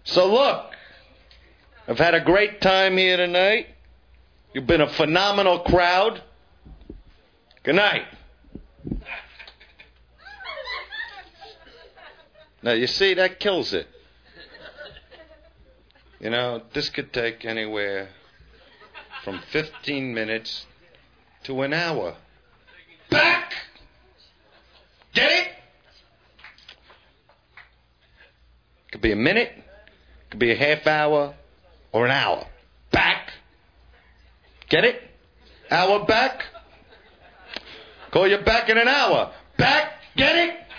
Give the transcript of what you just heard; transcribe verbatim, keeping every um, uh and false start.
So look, I've had a great time here tonight. You've been a phenomenal crowd. Good night. Now, you see, that kills it. You know, this could take anywhere from fifteen minutes to an hour. Back! Get it? Could be a minute, could be a half hour, or an hour. Back. Get it? Hour back? Call you back in an hour. Back. Get it?